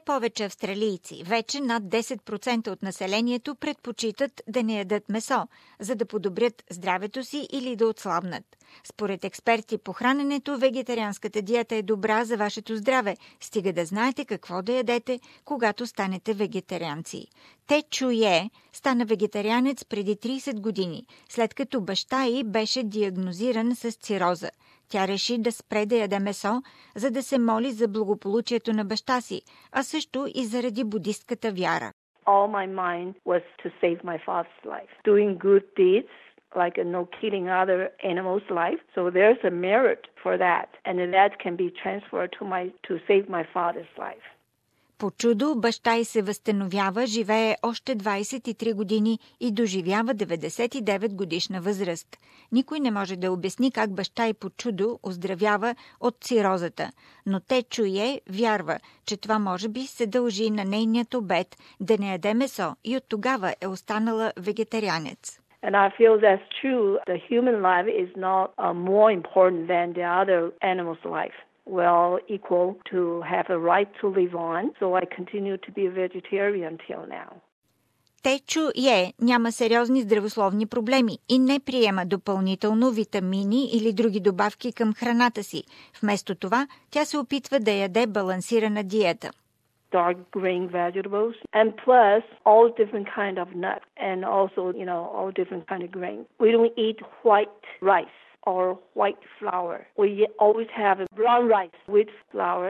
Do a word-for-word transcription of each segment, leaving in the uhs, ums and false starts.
повече австралийци, вече над десет процента от населението, предпочитат да не ядат месо, за да подобрят здравето си или да отслабнат. Според експерти по храненето, вегетарианската диета е добра за вашето здраве, стига да знаете какво да ядете, когато станете вегетарианци. Те Чуе стана вегетарианец преди трийсет години, след като баща й беше диагнозиран с цироза. Тя реши да спре да яде месо, за да се моли за благополучието на баща си, а също и заради будистката вяра. All my mind was to save my father's life. Doing good deeds, like uh, no killing other animals' life. So there's a merit for that, and that can be transferred to my to save my father's life. По чудо, баща й се възстановява, живее още двайсет и три години и доживява деветдесет и девет годишна възраст. Никой не може да обясни как баща й по чудо оздравява от цирозата, но Те Чуе вярва, че това може би се дължи на нейният обет да не яде месо и от тогава е останала вегетарианец. And I feel that's true. The human life is not uh, more important than the other animal's life. Well, equal to have a right to live on. So I continue to be a vegetarian till now. Те Чуе няма сериозни здравословни проблеми и не приема допълнително витамини или други добавки към храната си. Вместо това, тя се опитва да яде балансирана диета. Dark green vegetables, and plus all different kind of nuts, and also, you know, all different kind of grain. We don't eat white rice or white flour. We always have a brown rice with flour.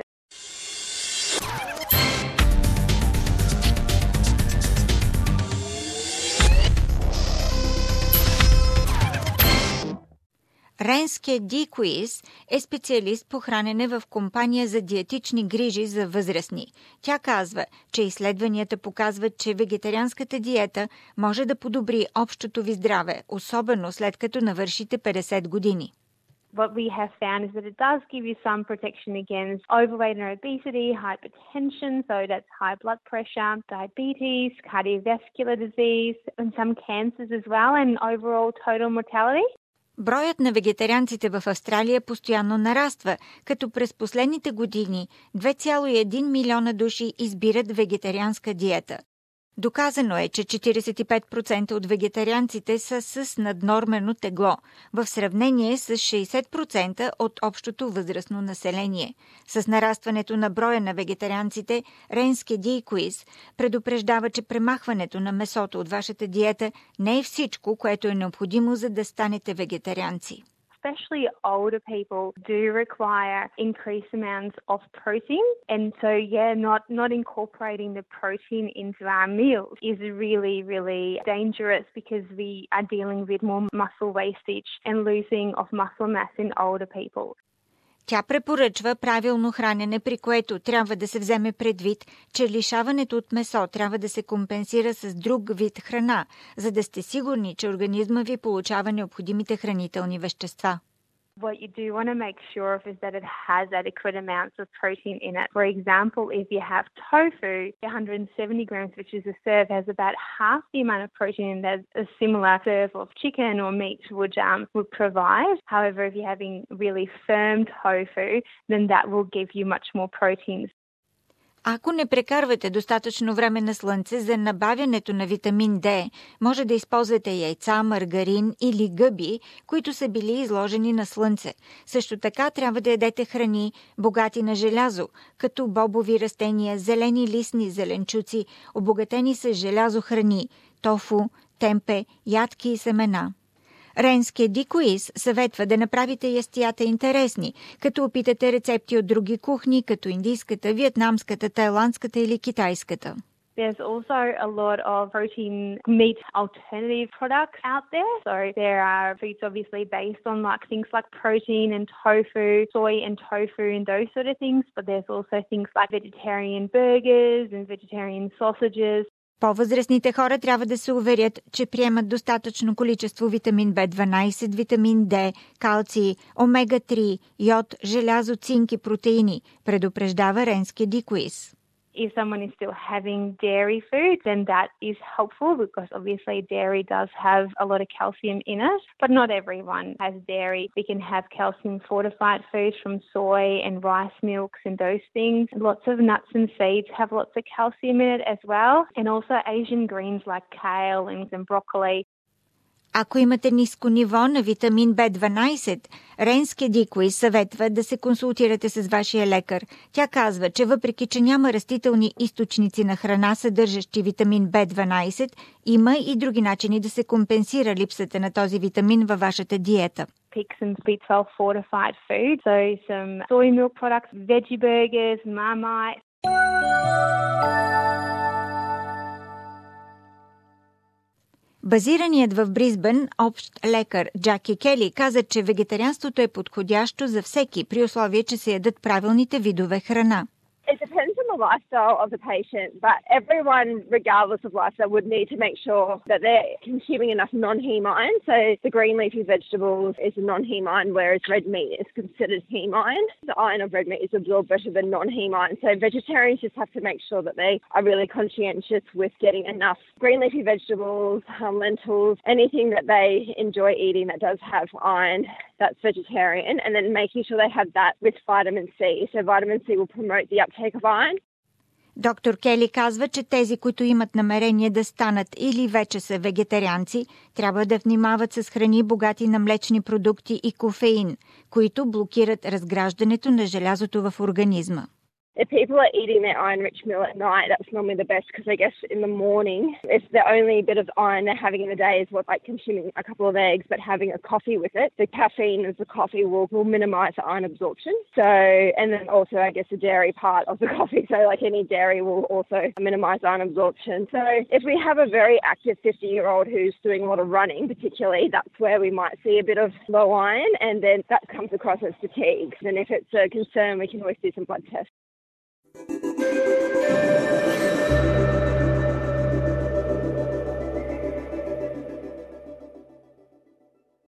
Ренске Дикуис е специалист по хранене в компания за диетични грижи за възрастни. Тя казва, че изследванията показват, че вегетарианската диета може да подобри общото ви здраве, особено след като навършите петдесет години. What we have found is that it does give you some protection against overweight and obesity, hypertension, so that's high blood pressure, diabetes, cardiovascular disease, and some cancers as well, and overall total mortality. Броят на вегетарианците в Австралия постоянно нараства, като през последните години две цяло и един милиона души избират вегетарианска диета. Доказано е, че четирийсет и пет процента от вегетарианците са с наднормено тегло, в сравнение с шейсет процента от общото възрастно население. С нарастването на броя на вегетарианците, Ренске Дикуис предупреждава, че премахването на месото от вашата диета не е всичко, което е необходимо, за да станете вегетарианци. Especially older people do require increased amounts of protein, and so yeah, not not incorporating the protein into our meals is really, really dangerous because we are dealing with more muscle wastage and losing of muscle mass in older people. Тя препоръчва правилно хранене, при което трябва да се вземе предвид, че лишаването от месо трябва да се компенсира с друг вид храна, за да сте сигурни, че организма ви получава необходимите хранителни вещества. What you do want to make sure of is that it has adequate amounts of protein in it. For example, if you have tofu, one hundred seventy grams, which is a serve, has about half the amount of protein that a similar serve of chicken or meat would um, would provide. However, if you're having really firm tofu, then that will give you much more protein. Ако не прекарвате достатъчно време на слънце за набавянето на витамин Д, може да използвате яйца, маргарин или гъби, които са били изложени на слънце. Също така трябва да ядете храни, богати на желязо, като бобови растения, зелени листни зеленчуци, обогатени с желязо храни, тофу, темпе, ядки и семена. Ренске Дикуис съветва да направите ястията интересни, като опитате рецепти от други кухни, като индийската, виетнамската, тайландската или китайската. There's also a lot of protein meat alternative products out there. So there are foods obviously based on like things like protein and tofu, soy and tofu and those sort of things. But there's also things like vegetarian burgers and vegetarian sausages. По-възрастните хора трябва да се уверят, че приемат достатъчно количество витамин Б дванайсет, витамин Д, калций, омега три, йод, желязо, цинк и протеини, предупреждава Ренске Дикуис. If someone is still having dairy food, then that is helpful because obviously dairy does have a lot of calcium in it, but not everyone has dairy. We can have calcium fortified foods from soy and rice milks and those things. Lots of nuts and seeds have lots of calcium in it as well, and also Asian greens like kale and, and broccoli. Ако имате ниско ниво на витамин Б дванайсет, Ренске Дикуи съветва да се консултирате с вашия лекар. Тя казва, че въпреки, че няма растителни източници на храна, съдържащи витамин Б дванайсет, има и други начини да се компенсира липсата на този витамин във вашата диета. Pick some B twelve fortified food, so some soy milk products, veggie burgers, Marmite. Базираният в Бризбен общ лекар Джаки Кели каза, че вегетарианството е подходящо за всеки, при условие, че се ядат правилните видове храна. It depends on the lifestyle of the patient, but everyone, regardless of lifestyle, would need to make sure that they're consuming enough non-heme iron. So the green leafy vegetables is a non-heme iron, whereas red meat is considered heme iron. The iron of red meat is absorbed better than non-heme iron. So vegetarians just have to make sure that they are really conscientious with getting enough green leafy vegetables, um, lentils, anything that they enjoy eating that does have iron, that's vegetarian, and then making sure they have that with vitamin C. So vitamin C will promote the uptake of iron. Доктор Кели казва, че тези, които имат намерение да станат или вече са вегетарианци, трябва да внимават с храни богати на млечни продукти и кофеин, които блокират разграждането на желязото в организма. If people are eating their iron-rich meal at night, that's normally the best because I guess in the morning, if the only bit of iron they're having in the day is what, like consuming a couple of eggs but having a coffee with it, the caffeine of the coffee will, will minimise the iron absorption. So, and then also I guess the dairy part of the coffee, so like any dairy will also minimise iron absorption. So if we have a very active fifty-year-old who's doing a lot of running particularly, that's where we might see a bit of low iron, and then that comes across as fatigue. And if it's a concern, we can always do some blood tests.